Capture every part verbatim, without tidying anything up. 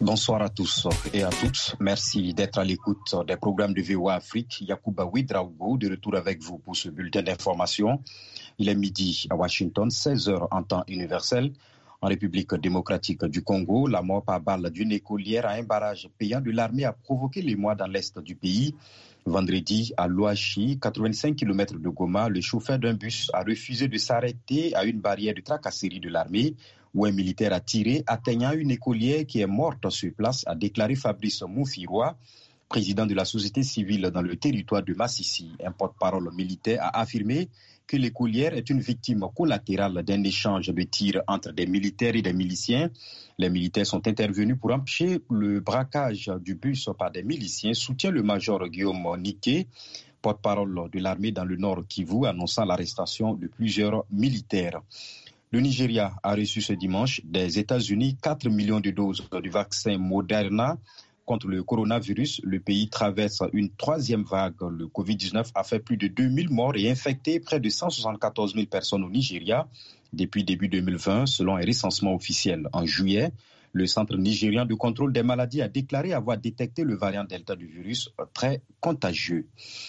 Bonsoir à tous et à toutes. Merci d'être à l'écoute des programmes de V O A Afrique. Yacouba Ouedraogo de retour avec vous pour ce bulletin d'information. Il est midi à Washington, seize heures en temps universel. En République démocratique du Congo, la mort par balle d'une écolière à un barrage payant de l'armée a provoqué l'émoi dans l'est du pays. Vendredi, à Louachi, quatre-vingt-cinq kilomètres de Goma, le chauffeur d'un bus a refusé de s'arrêter à une barrière de tracasserie de l'armée où un militaire a tiré, atteignant une écolière qui est morte sur place, a déclaré Fabrice Moufiroa, président de la société civile dans le territoire de Massissi. Un porte-parole militaire a affirmé que l'écolière est une victime collatérale d'un échange de tirs entre des militaires et des miliciens. Les militaires sont intervenus pour empêcher le braquage du bus par des miliciens, soutient le major Guillaume Niké, porte-parole de l'armée dans le nord Kivu, annonçant l'arrestation de plusieurs militaires. Le Nigeria a reçu ce dimanche des États-Unis quatre millions de doses du vaccin Moderna contre le coronavirus. Le pays traverse une troisième vague. Le covid dix-neuf a fait plus de deux mille morts et infecté près de cent soixante-quatorze mille personnes au Nigeria depuis début deux mille vingt, selon un recensement officiel. En juillet, le Centre nigérian de contrôle des maladies a déclaré avoir détecté le variant Delta du virus très contagieux.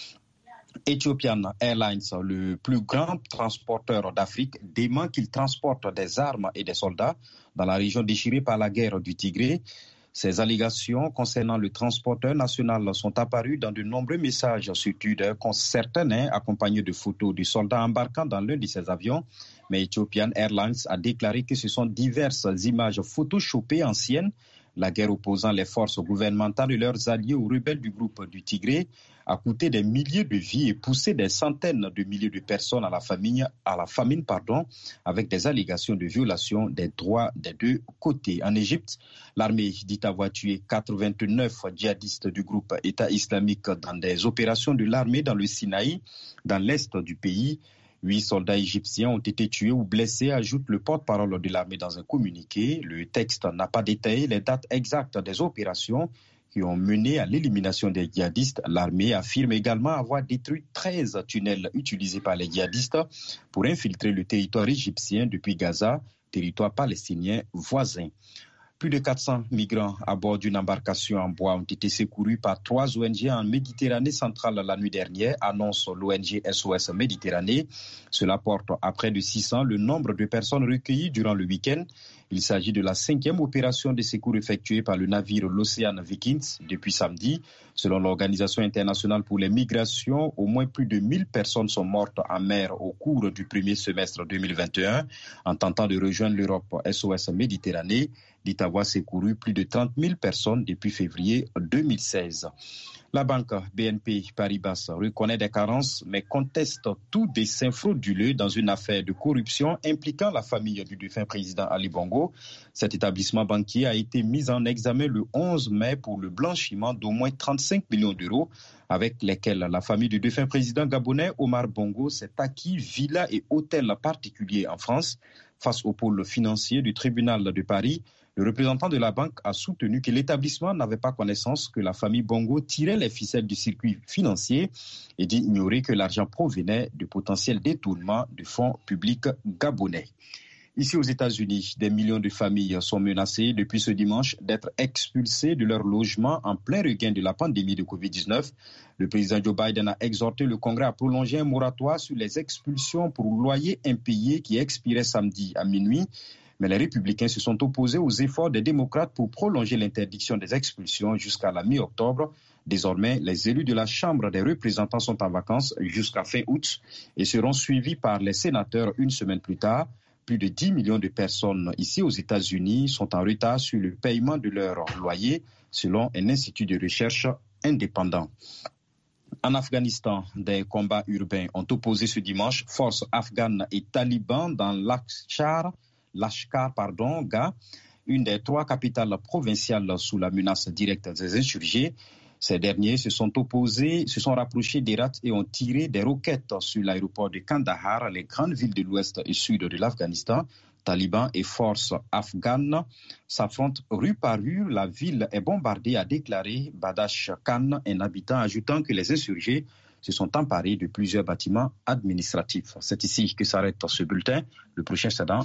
Ethiopian Airlines, le plus grand transporteur d'Afrique, dément qu'il transporte des armes et des soldats dans la région déchirée par la guerre du Tigré. Ces allégations concernant le transporteur national sont apparues dans de nombreux messages sur Twitter, certains accompagnés de photos de soldats embarquant dans l'un de ces avions. Mais Ethiopian Airlines a déclaré que ce sont diverses images photoshopées anciennes. La guerre opposant les forces gouvernementales et leurs alliés aux rebelles du groupe du Tigré a coûté des milliers de vies et poussé des centaines de milliers de personnes à la famine, à la famine pardon, avec des allégations de violation des droits des deux côtés. En Égypte, l'armée dit avoir tué quatre-vingt-neuf djihadistes du groupe État islamique dans des opérations de l'armée dans le Sinaï, dans l'est du pays. Huit soldats égyptiens ont été tués ou blessés, ajoute le porte-parole de l'armée dans un communiqué. Le texte n'a pas détaillé les dates exactes des opérations qui ont mené à l'élimination des djihadistes. L'armée affirme également avoir détruit treize tunnels utilisés par les djihadistes pour infiltrer le territoire égyptien depuis Gaza, territoire palestinien voisin. Plus de quatre cents migrants à bord d'une embarcation en bois ont été secourus par trois O N G en Méditerranée centrale la nuit dernière, annonce l'O N G S O S Méditerranée. Cela porte à près de six cents le nombre de personnes recueillies durant le week-end. Il s'agit de la cinquième opération de secours effectuée par le navire l'Ocean Vikings depuis samedi. Selon l'Organisation internationale pour les migrations, au moins plus de mille personnes sont mortes en mer au cours du premier semestre deux mille vingt et un. En tentant de rejoindre l'Europe, S O S Méditerranée dit avoir secouru plus de trente mille personnes depuis février deux mille seize. La banque B N P Paribas reconnaît des carences mais conteste tout dessein frauduleux dans une affaire de corruption impliquant la famille du défunt président Ali Bongo. Cet établissement banquier a été mis en examen le onze mai pour le blanchiment d'au moins trente-cinq millions d'euros avec lesquels la famille du défunt président gabonais Omar Bongo s'est acquis villas et hôtels particuliers en France. Face au pôle financier du tribunal de Paris, le représentant de la banque a soutenu que l'établissement n'avait pas connaissance que la famille Bongo tirait les ficelles du circuit financier et dit ignorer que l'argent provenait de potentiels détournements de fonds publics gabonais. Ici aux États-Unis, des millions de familles sont menacées depuis ce dimanche d'être expulsées de leur logement en plein regain de la pandémie de covid dix-neuf. Le président Joe Biden a exhorté le Congrès à prolonger un moratoire sur les expulsions pour loyers impayés qui expirait samedi à minuit. Mais les républicains se sont opposés aux efforts des démocrates pour prolonger l'interdiction des expulsions jusqu'à la mi-octobre. Désormais, les élus de la Chambre des représentants sont en vacances jusqu'à fin août et seront suivis par les sénateurs une semaine plus tard. Plus de dix millions de personnes ici aux États-Unis sont en retard sur le paiement de leur loyer, selon un institut de recherche indépendant. En Afghanistan, des combats urbains ont opposé ce dimanche forces afghanes et talibans dans Lashkar, Lashkar pardon, Gah, une des trois capitales provinciales sous la menace directe des insurgés. Ces derniers se sont opposés, se sont rapprochés d'Herat et ont tiré des roquettes sur l'aéroport de Kandahar, les grandes villes de l'ouest et sud de l'Afghanistan. Talibans et forces afghanes s'affrontent rue par rue. La ville est bombardée, a déclaré Badash Khan, un habitant, ajoutant que les insurgés se sont emparés de plusieurs bâtiments administratifs. C'est ici que s'arrête ce bulletin. Le prochain, c'est dans